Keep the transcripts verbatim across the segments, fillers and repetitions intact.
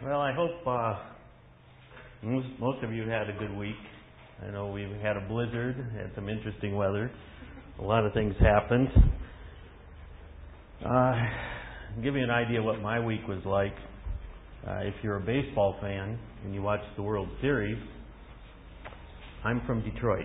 Well, I hope uh, most, most of you had a good week. I know we had a blizzard, had some interesting weather. A lot of things happened. Uh, I'll give you an idea what my week was like. Uh, if you're a baseball fan and you watch the World Series, I'm from Detroit.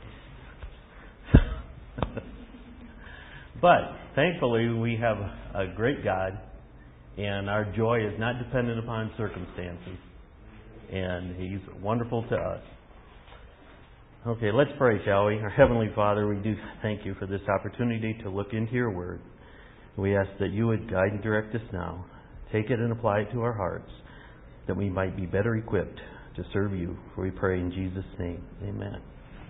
But thankfully, we have a great God, and our joy is not dependent upon circumstances. And He's wonderful to us. Okay, let's pray, shall we? Our Heavenly Father, we do thank You for this opportunity to look into Your Word. We ask that You would guide and direct us now. Take it and apply it to our hearts, that we might be better equipped to serve You. For we pray in Jesus' name. Amen.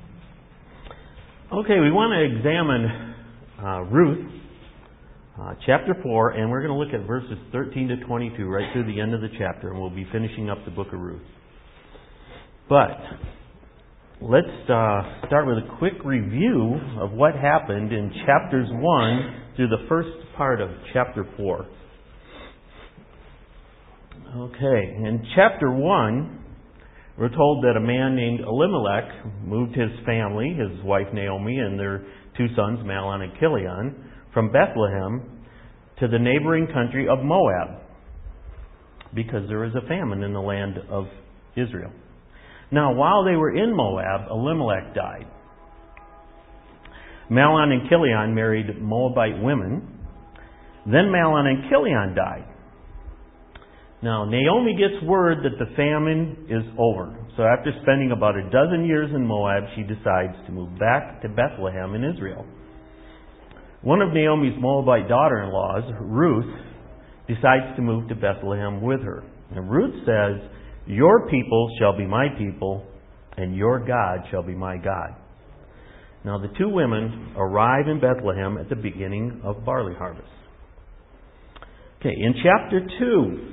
Okay, we want to examine uh, Ruth, uh, chapter four, and we're going to look at verses thirteen to twenty-two, right through the end of the chapter, and we'll be finishing up the book of Ruth. But let's uh, start with a quick review of what happened in chapters one through the first part of chapter four. Okay, in chapter one, we're told that a man named Elimelech moved his family, his wife Naomi, and their two sons, Mahlon and Chilion, from Bethlehem to the neighboring country of Moab, because there was a famine in the land of Israel. Now, while they were in Moab, Elimelech died. Mahlon and Chilion married Moabite women. Then Mahlon and Chilion died. Now, Naomi gets word that the famine is over. So after spending about a dozen years in Moab, she decides to move back to Bethlehem in Israel. One of Naomi's Moabite daughter-in-laws, Ruth, decides to move to Bethlehem with her. And Ruth says, "Your people shall be my people, and your God shall be my God." Now the two women arrive in Bethlehem at the beginning of barley harvest. Okay, in chapter two,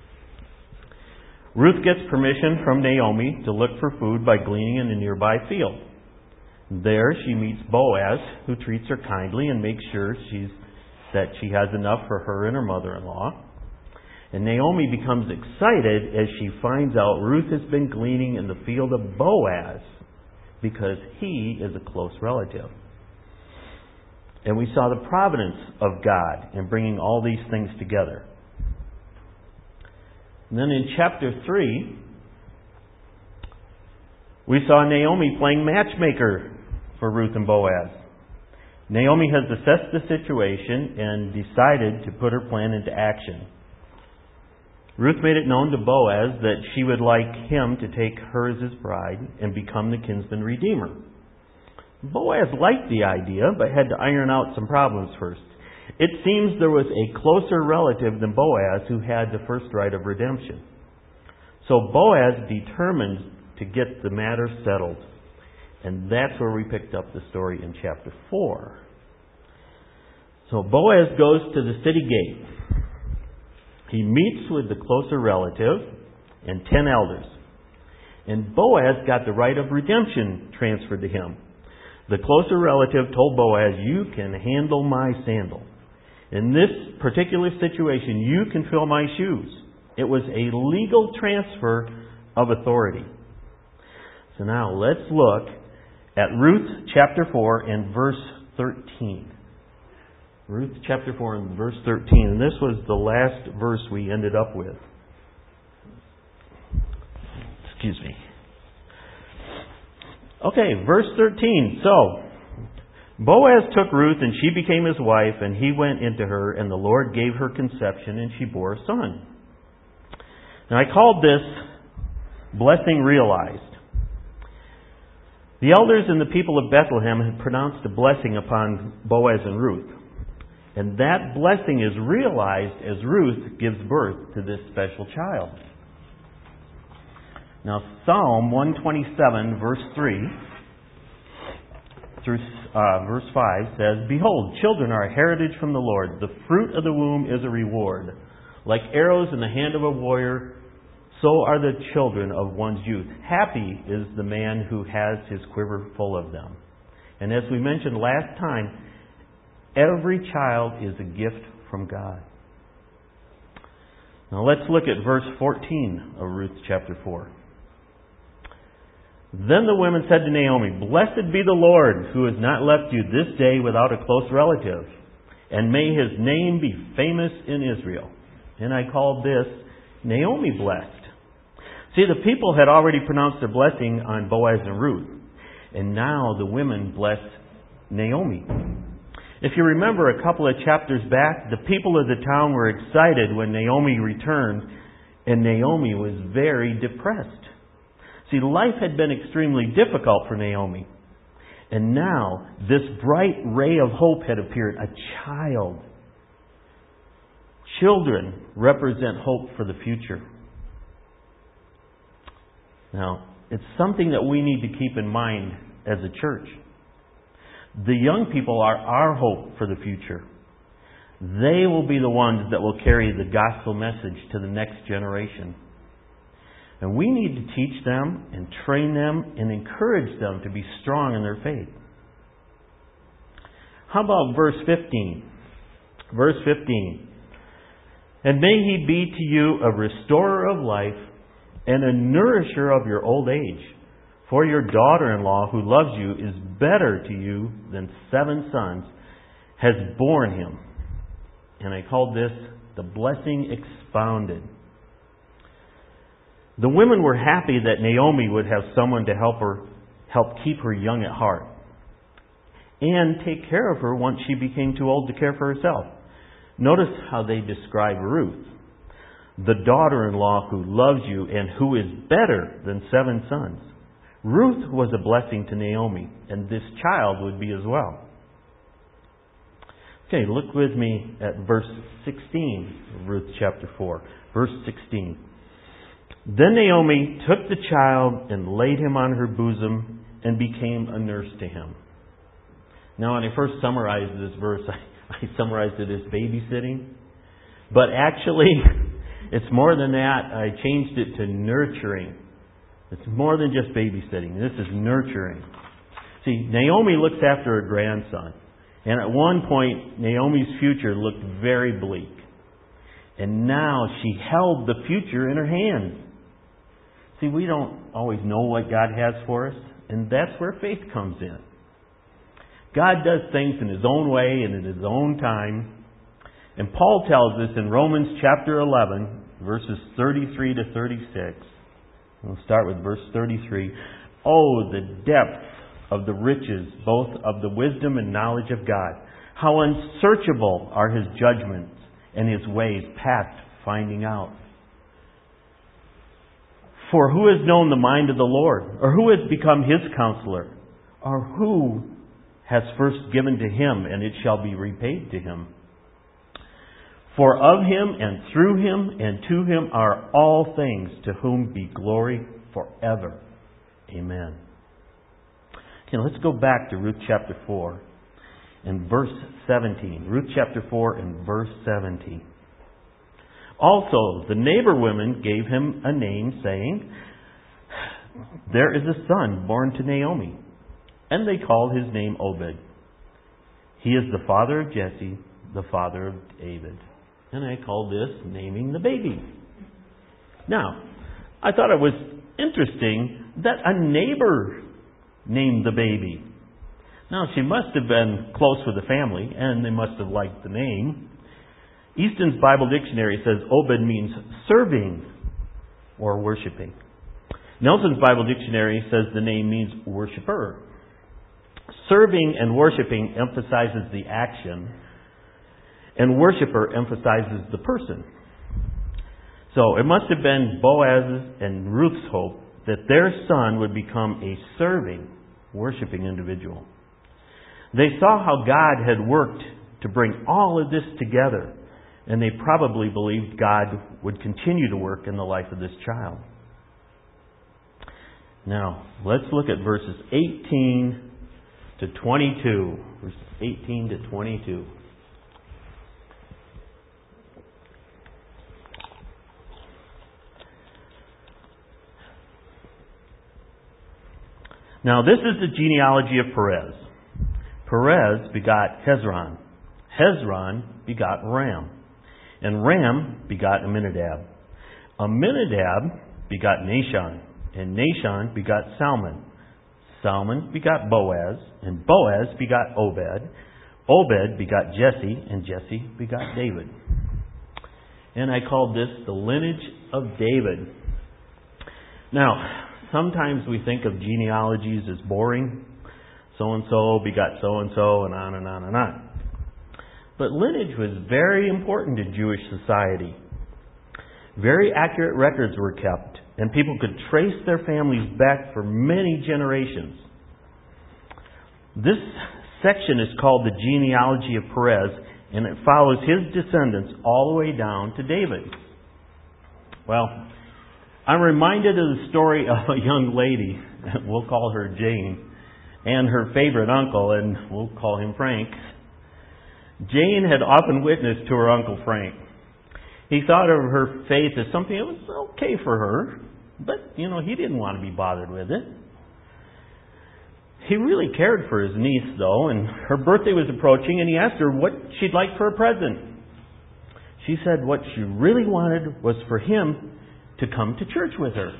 Ruth gets permission from Naomi to look for food by gleaning in a nearby field. There she meets Boaz, who treats her kindly and makes sure she's, that she has enough for her and her mother-in-law. And Naomi becomes excited as she finds out Ruth has been gleaning in the field of Boaz because he is a close relative. And we saw the providence of God in bringing all these things together. And then in chapter three, we saw Naomi playing matchmaker for Ruth and Boaz. Naomi has assessed the situation and decided to put her plan into action. Ruth made it known to Boaz that she would like him to take her as his bride and become the kinsman redeemer. Boaz liked the idea, but had to iron out some problems first. It seems there was a closer relative than Boaz who had the first right of redemption. So Boaz determined to get the matter settled. And that's where we picked up the story in chapter four. So Boaz goes to the city gate. He meets with the closer relative and ten elders. And Boaz got the right of redemption transferred to him. The closer relative told Boaz, "You can handle my sandal. In this particular situation, you can fill my shoes." It was a legal transfer of authority. So now let's look at Ruth chapter four and verse thirteen. Ruth chapter four and verse thirteen. And this was the last verse we ended up with. Excuse me. Okay, verse thirteen. So, Boaz took Ruth, and she became his wife, and he went into her, and the Lord gave her conception, and she bore a son. Now, I called this blessing realized. The elders and the people of Bethlehem had pronounced a blessing upon Boaz and Ruth. And that blessing is realized as Ruth gives birth to this special child. Now, Psalm one twenty-seven, verse three through uh, verse five says, "Behold, children are a heritage from the Lord. The fruit of the womb is a reward. Like arrows in the hand of a warrior, so are the children of one's youth. Happy is the man who has his quiver full of them." And as we mentioned last time, every child is a gift from God. Now let's look at verse fourteen of Ruth chapter four. Then the women said to Naomi, "Blessed be the Lord, who has not left you this day without a close relative, and may his name be famous in Israel." And I called this Naomi blessed. See, the people had already pronounced their blessing on Boaz and Ruth, and now the women blessed Naomi. If you remember a couple of chapters back, the people of the town were excited when Naomi returned, and Naomi was very depressed. See, life had been extremely difficult for Naomi. And now, this bright ray of hope had appeared, a child. Children represent hope for the future. Now, it's something that we need to keep in mind as a church. The young people are our hope for the future. They will be the ones that will carry the gospel message to the next generation. And we need to teach them and train them and encourage them to be strong in their faith. How about verse fifteen? Verse fifteen. "And may he be to you a restorer of life and a nourisher of your old age. For your daughter-in-law who loves you is better to you than seven sons has borne him." And I called this the blessing expounded. The women were happy that Naomi would have someone to help her, help keep her young at heart, and take care of her once she became too old to care for herself. Notice how they describe Ruth. "The daughter-in-law who loves you and who is better than seven sons." Ruth was a blessing to Naomi, and this child would be as well. Okay, look with me at verse sixteen of Ruth chapter four. Verse sixteen. "Then Naomi took the child and laid him on her bosom and became a nurse to him." Now, when I first summarized this verse, I, I summarized it as babysitting. But actually, it's more than that. I changed it to nurturing. It's more than just babysitting. This is nurturing. See, Naomi looks after her grandson. And at one point, Naomi's future looked very bleak. And now she held the future in her hands. See, we don't always know what God has for us. And that's where faith comes in. God does things in His own way and in His own time. And Paul tells us in Romans chapter eleven, verses thirty-three to thirty-six. We'll start with verse thirty-three. "Oh, the depth of the riches, both of the wisdom and knowledge of God. How unsearchable are His judgments and His ways past finding out. For who has known the mind of the Lord? Or who has become His counselor? Or who has first given to Him, and it shall be repaid to Him? For of Him and through Him and to Him are all things, to whom be glory forever. Amen." Okay, let's go back to Ruth chapter four and verse seventeen. Ruth chapter four and verse seventeen. "Also, the neighbor women gave him a name, saying, 'There is a son born to Naomi.' And they called his name Obed. He is the father of Jesse, the father of David." And I called this naming the baby. Now, I thought it was interesting that a neighbor named the baby. Now, she must have been close with the family, and they must have liked the name. Easton's Bible Dictionary says Obed means serving or worshiping. Nelson's Bible Dictionary says the name means worshiper. Serving and worshiping emphasizes the action, and worshiper emphasizes the person. So it must have been Boaz's and Ruth's hope that their son would become a serving, worshiping individual. They saw how God had worked to bring all of this together, and they probably believed God would continue to work in the life of this child. Now, let's look at verses eighteen to twenty-two. Verses eighteen to twenty-two. Now, this is the genealogy of Perez. Perez begot Hezron. Hezron begot Ram. And Ram begot Amminadab. Amminadab begot Nahshon, and Nahshon begot Salmon. Salmon begot Boaz, and Boaz begot Obed. Obed begot Jesse, and Jesse begot David. And I called this the lineage of David. Now, sometimes we think of genealogies as boring. So-and-so begot so-and-so, and on and on and on. But lineage was very important in Jewish society. Very accurate records were kept, and people could trace their families back for many generations. This section is called the genealogy of Perez, and it follows his descendants all the way down to David. Well, I'm reminded of the story of a young lady, we'll call her Jane, and her favorite uncle, and we'll call him Frank. Jane had often witnessed to her Uncle Frank. He thought of her faith as something that was okay for her, but, you know, he didn't want to be bothered with it. He really cared for his niece, though, and her birthday was approaching, and he asked her what she'd like for a present. She said what she really wanted was for him to come to church with her.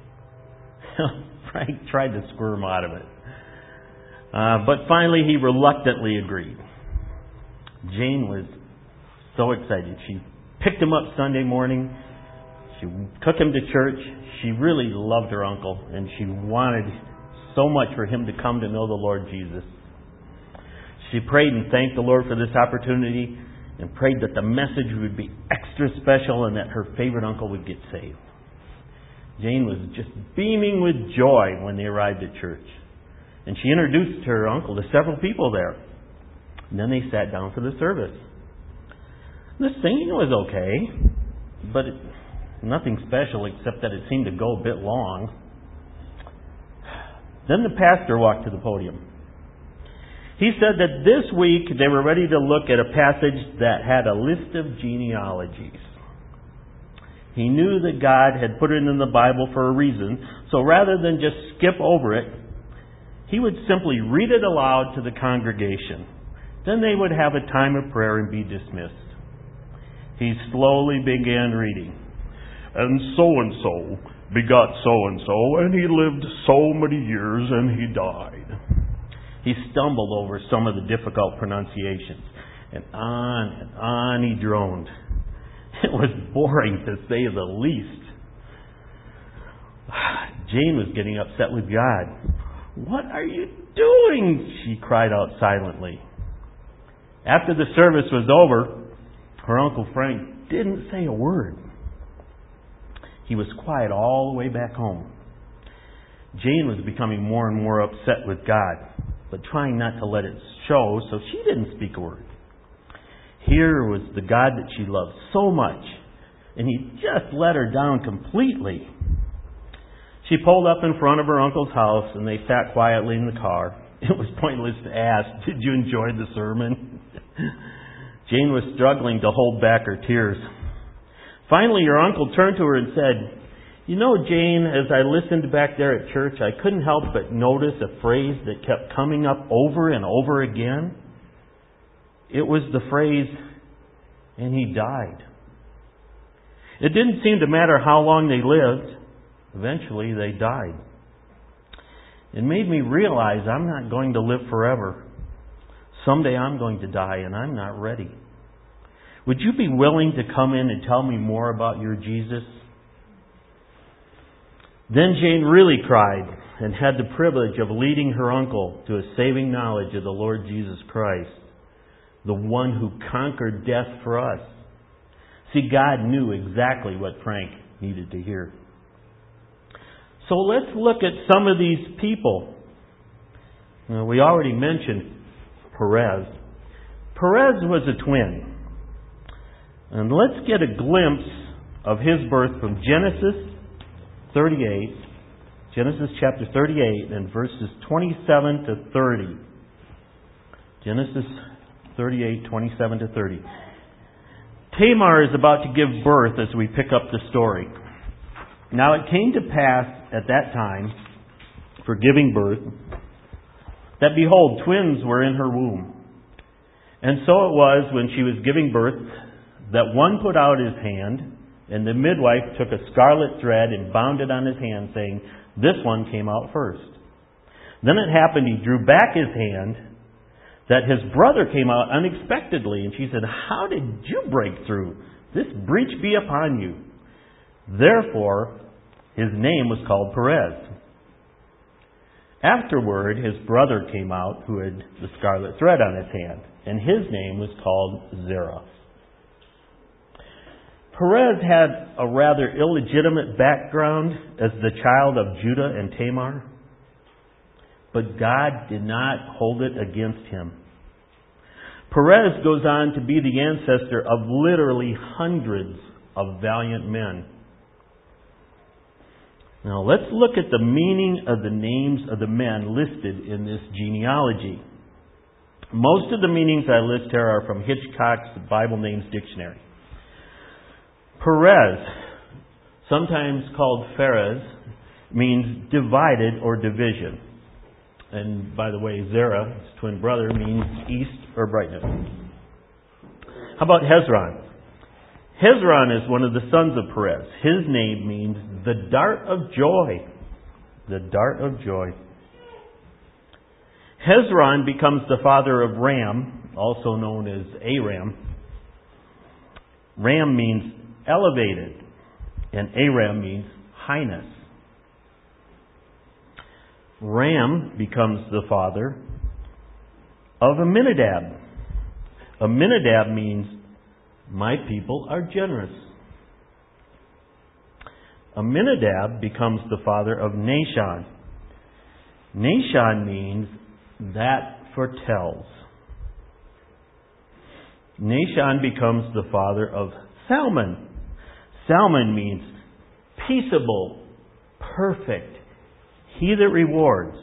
Frank tried to squirm out of it. Uh, but finally, he reluctantly agreed. Jane was so excited. She picked him up Sunday morning. She took him to church. She really loved her uncle, and she wanted so much for him to come to know the Lord Jesus. She prayed and thanked the Lord for this opportunity and prayed that the message would be extra special and that her favorite uncle would get saved. Jane was just beaming with joy when they arrived at church. And she introduced her uncle to several people there. And then they sat down for the service. The singing was okay, but it, nothing special except that it seemed to go a bit long. Then the pastor walked to the podium. He said that this week they were ready to look at a passage that had a list of genealogies. He knew that God had put it in the Bible for a reason, so rather than just skip over it, he would simply read it aloud to the congregation. Then they would have a time of prayer and be dismissed. He slowly began reading. And so-and-so begot so-and-so, and he lived so many years, and he died. He stumbled over some of the difficult pronunciations. And on and on he droned. It was boring, to say the least. Jane was getting upset with God. "What are you doing?" she cried out silently. After the service was over, her Uncle Frank didn't say a word. He was quiet all the way back home. Jane was becoming more and more upset with God, but trying not to let it show, so she didn't speak a word. Here was the God that she loved so much, and he just let her down completely. She pulled up in front of her uncle's house, and they sat quietly in the car. It was pointless to ask, "Did you enjoy the sermon?" Jane was struggling to hold back her tears. Finally, her uncle turned to her and said, "You know, Jane, as I listened back there at church, I couldn't help but notice a phrase that kept coming up over and over again. It was the phrase, 'and he died.' It didn't seem to matter how long they lived. Eventually, they died. It made me realize I'm not going to live forever. Someday I'm going to die, and I'm not ready. Would you be willing to come in and tell me more about your Jesus?" Then Jane really cried and had the privilege of leading her uncle to a saving knowledge of the Lord Jesus Christ, the one who conquered death for us. See, God knew exactly what Frank needed to hear. So let's look at some of these people. Now, we already mentioned Perez. Perez was a twin. And let's get a glimpse of his birth from Genesis thirty-eight, Genesis chapter thirty-eight, and verses twenty-seven to thirty. Genesis thirty-eight, twenty-seven to thirty. Tamar is about to give birth as we pick up the story. Now it came to pass at that time, for giving birth, that behold, twins were in her womb. And so it was when she was giving birth that one put out his hand, and the midwife took a scarlet thread and bound it on his hand, saying, "This one came out first." Then it happened he drew back his hand, that his brother came out unexpectedly, and she said, "How did you break through? This breach be upon you." Therefore, his name was called Perez. Afterward, his brother came out, who had the scarlet thread on his hand, and his name was called Zerah. Perez had a rather illegitimate background as the child of Judah and Tamar, but God did not hold it against him. Perez goes on to be the ancestor of literally hundreds of valiant men. Now let's look at the meaning of the names of the men listed in this genealogy. Most of the meanings I list here are from Hitchcock's Bible Names Dictionary. Perez, sometimes called Pharez, means divided or division. And by the way, Zerah, his twin brother, means east or brightness. How about Hezron? Hezron is one of the sons of Perez. His name means the dart of joy. The dart of joy. Hezron becomes the father of Ram, also known as Aram. Ram means elevated, and Aram means highness. Ram becomes the father of Amminadab. Amminadab means my people are generous. Amminadab becomes the father of Nahshon. Nahshon means that foretells. Nahshon becomes the father of Salmon. Salmon means peaceable, perfect, he that rewards.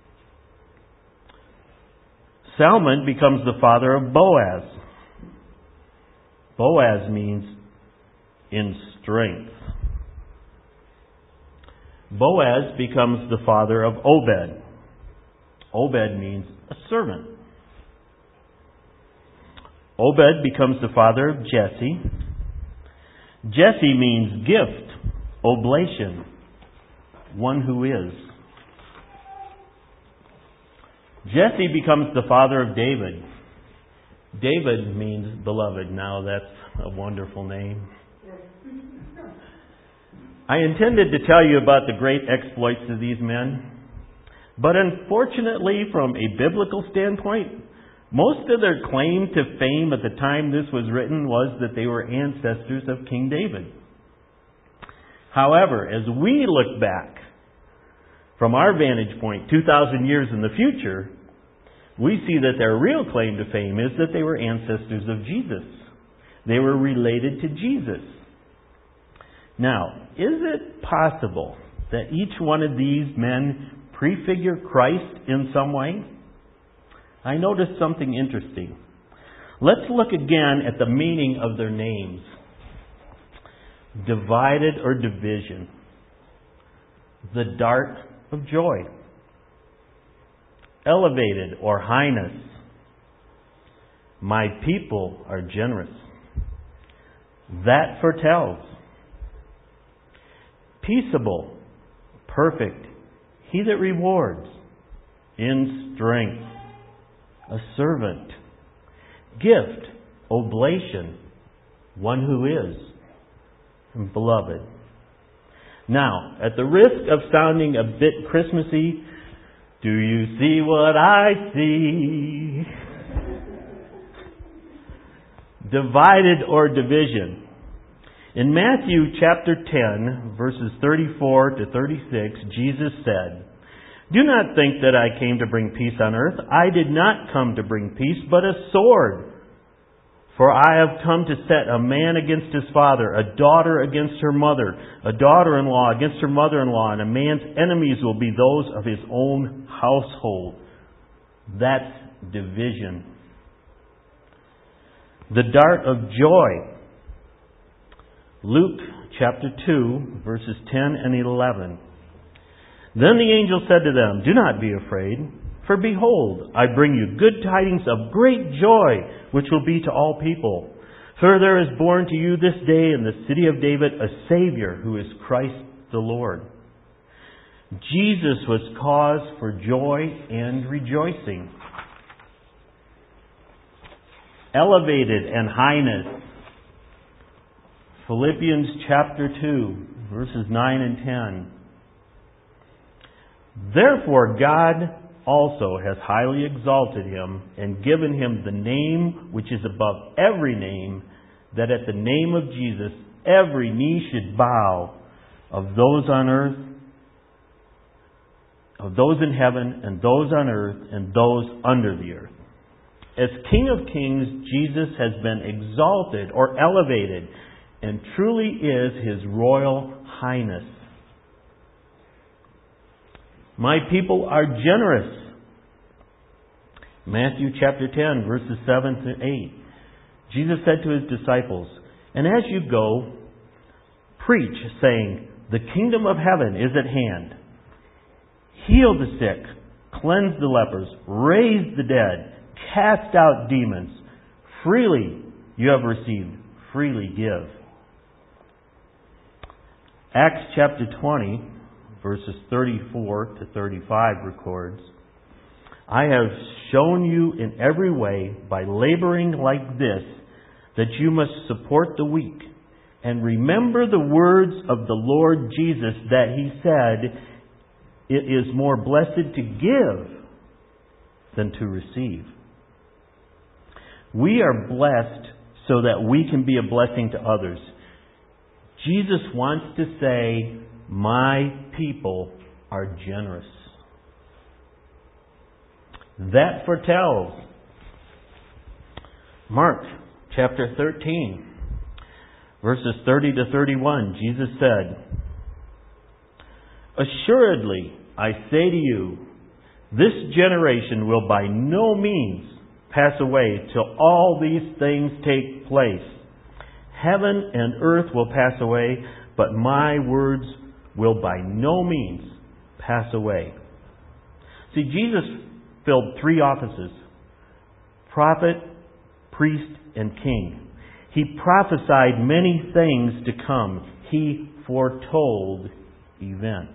Salmon becomes the father of Boaz. Boaz means in strength. Boaz becomes the father of Obed. Obed means a servant. Obed becomes the father of Jesse. Jesse means gift, oblation, one who is. Jesse becomes the father of David. David means beloved. Now that's a wonderful name. I intended to tell you about the great exploits of these men, but unfortunately, from a biblical standpoint, most of their claim to fame at the time this was written was that they were ancestors of King David. However, as we look back from our vantage point two thousand years in the future, we see that their real claim to fame is that they were ancestors of Jesus. They were related to Jesus. Now, is it possible that each one of these men prefigure Christ in some way? I noticed something interesting. Let's look again at the meaning of their names. Divided or division. The dart of joy. Elevated or highness. My people are generous. That foretells. Peaceable, perfect, he that rewards, in strength, a servant, gift, oblation, one who is, and beloved. Now, at the risk of sounding a bit Christmassy, do you see what I see? Divided or division. In Matthew chapter ten, verses thirty-four to thirty-six, Jesus said, "Do not think that I came to bring peace on earth. I did not come to bring peace, but a sword. For I have come to set a man against his father, a daughter against her mother, a daughter-in-law against her mother-in-law, and a man's enemies will be those of his own household." That's division. The dart of joy. Luke chapter two, verses ten and eleven. Then the angel said to them, "Do not be afraid, for behold, I bring you good tidings of great joy, which will be to all people. For there is born to you this day in the city of David a Savior, who is Christ the Lord. Jesus was cause for joy and rejoicing. Elevated and highness. Philippians chapter two, verses nine and ten. Therefore God also has highly exalted him and given him the name which is above every name, that at the name of Jesus every knee should bow, of those on earth, of those in heaven, and those on earth, and those under the earth. As King of Kings, Jesus has been exalted or elevated, and truly is His royal highness. My people are generous. Matthew chapter ten, verses seven to eight. Jesus said to His disciples, "And as you go, preach, saying, the kingdom of heaven is at hand. Heal the sick, cleanse the lepers, raise the dead, cast out demons. Freely you have received, freely give." Acts chapter twenty, verses thirty-four to thirty-five records, "I have shown you in every way, by laboring like this, that you must support the weak. And remember the words of the Lord Jesus, that He said, it is more blessed to give than to receive." We are blessed so that we can be a blessing to others. Jesus wants to say, my people are generous. That foretells. Mark chapter thirteen, verses thirty to thirty-one, Jesus said, "Assuredly, I say to you, this generation will by no means pass away till all these things take place. Heaven and earth will pass away, but my words will by no means pass away." See, Jesus filled three offices: prophet, priest, and king. He prophesied many things to come. He foretold events.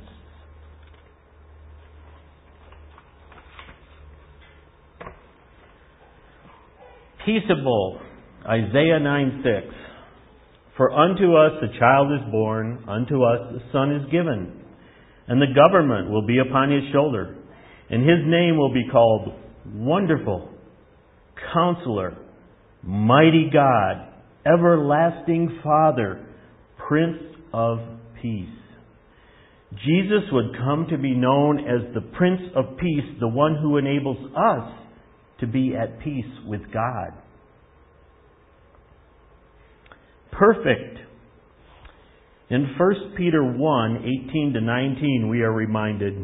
Peaceable, Isaiah nine six. "For unto us a child is born, unto us a son is given, and the government will be upon His shoulder, and His name will be called Wonderful, Counselor, Mighty God, Everlasting Father, Prince of Peace." Jesus would come to be known as the Prince of Peace, the one who enables us to be at peace with God. Perfect. In First Peter one, eighteen to nineteen, we are reminded,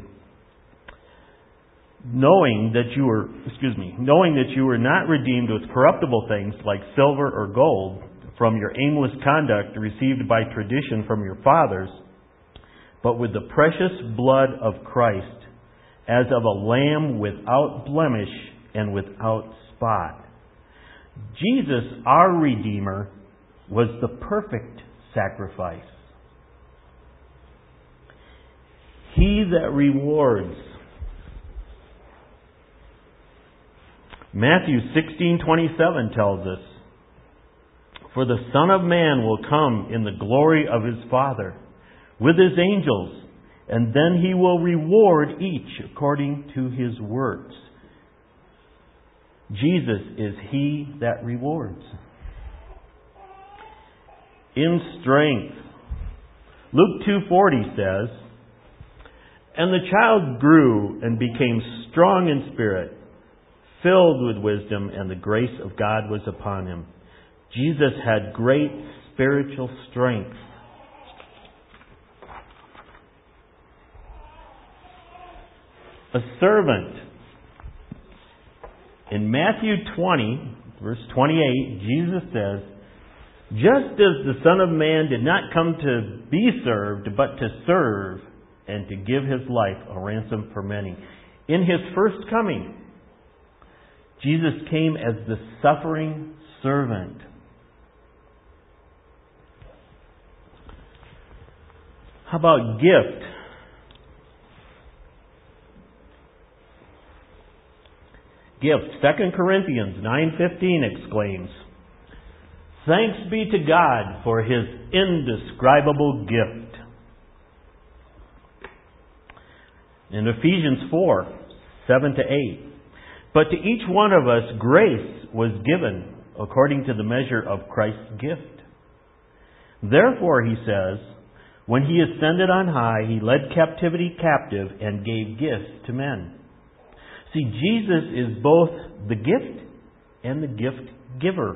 knowing that you were, excuse me, knowing that you were not redeemed with corruptible things like silver or gold from your aimless conduct received by tradition from your fathers, but with the precious blood of Christ, as of a lamb without blemish and without spot. Jesus, our Redeemer, was the perfect sacrifice. He that rewards. Matthew sixteen twenty-seven tells us, "For the Son of Man will come in the glory of His Father with His angels, and then He will reward each according to his works." Jesus is He that rewards. In strength. Luke two forty says, "And the child grew and became strong in spirit, filled with wisdom, and the grace of God was upon Him." Jesus had great spiritual strength. A servant. In Matthew twenty, verse twenty-eight, Jesus says, "Just as the Son of Man did not come to be served, but to serve, and to give His life a ransom for many." In His first coming, Jesus came as the suffering servant. How about gift? Gift. Second Corinthians nine fifteen exclaims, "Thanks be to God for His indescribable gift." In Ephesians four seven to eight, "But to each one of us grace was given according to the measure of Christ's gift. Therefore," he says, "when He ascended on high, He led captivity captive and gave gifts to men." See, Jesus is both the gift and the gift giver.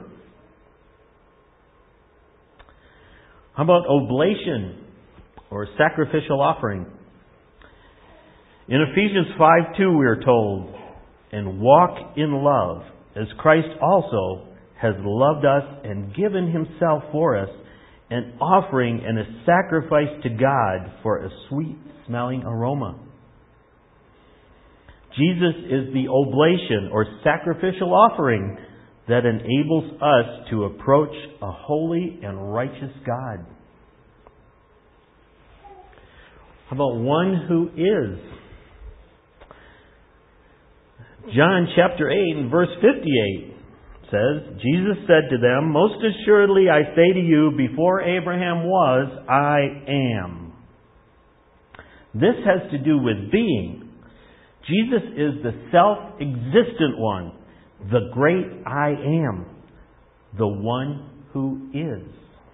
How about oblation or sacrificial offering? In Ephesians five two we are told, "And walk in love, as Christ also has loved us and given Himself for us, an offering and a sacrifice to God for a sweet-smelling aroma." Jesus is the oblation or sacrificial offering that enables us to approach a holy and righteous God. How about one who is? John chapter eight and verse fifty-eight says, "Jesus said to them, 'Most assuredly I say to you, before Abraham was, I am.'" This has to do with being. Jesus is the self-existent one, the great I am, the one who is.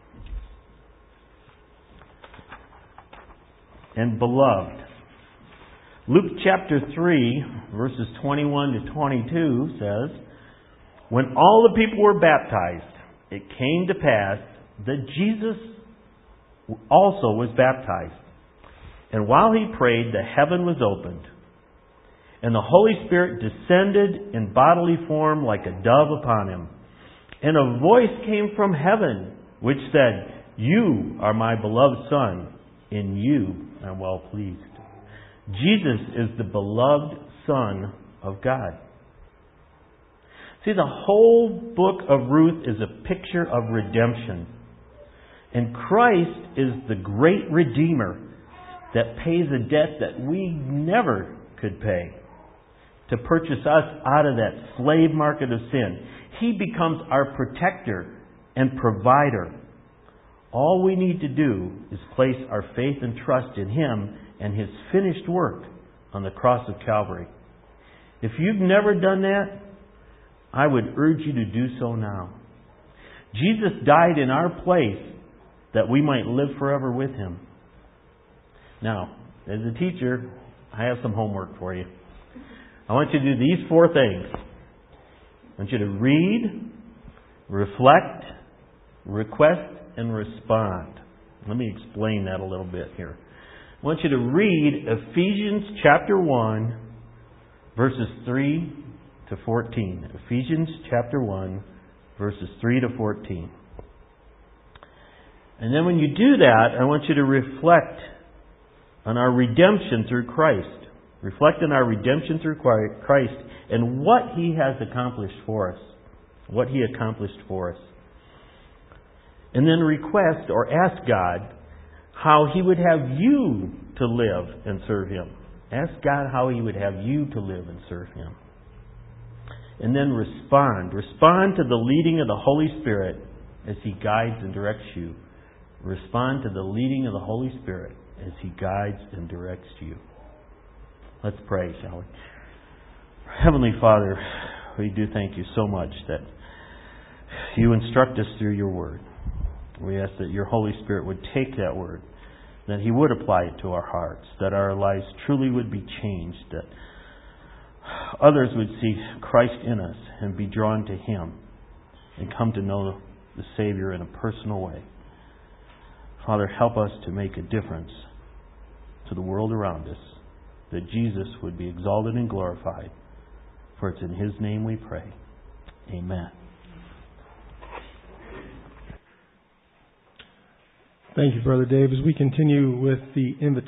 And beloved, Luke chapter three, verses twenty-one to twenty-two says, "When all the people were baptized, it came to pass that Jesus also was baptized. And while he prayed, the heaven was opened, and the Holy Spirit descended in bodily form like a dove upon him. And a voice came from heaven, which said, 'You are my beloved Son, in you I am well pleased.'" Jesus is the beloved Son of God. See, the whole book of Ruth is a picture of redemption. And Christ is the great Redeemer that pays a debt that we never could pay, to purchase us out of that slave market of sin. He becomes our protector and provider. All we need to do is place our faith and trust in Him and His finished work on the cross of Calvary. If you've never done that, I would urge you to do so now. Jesus died in our place that we might live forever with Him. Now, as a teacher, I have some homework for you. I want you to do these four things. I want you to read, reflect, request, and respond. Let me explain that a little bit here. I want you to read Ephesians chapter one, verses three to fourteen. Ephesians chapter one, verses three to fourteen. And then when you do that, I want you to reflect on our redemption through Christ. Reflect on our redemption through Christ and what He has accomplished for us. What He accomplished for us. And then request or ask God how He would have you to live and serve Him. Ask God how He would have you to live and serve Him. And then respond. Respond to the leading of the Holy Spirit as He guides and directs you. Respond to the leading of the Holy Spirit as He guides and directs you. Let's pray, shall we? Heavenly Father, we do thank You so much that You instruct us through Your Word. We ask that Your Holy Spirit would take that Word, that He would apply it to our hearts, that our lives truly would be changed, that others would see Christ in us and be drawn to Him and come to know the Savior in a personal way. Father, help us to make a difference to the world around us, that Jesus would be exalted and glorified. For it's in His name we pray. Amen. Thank you, Brother Dave. As we continue with the invitation.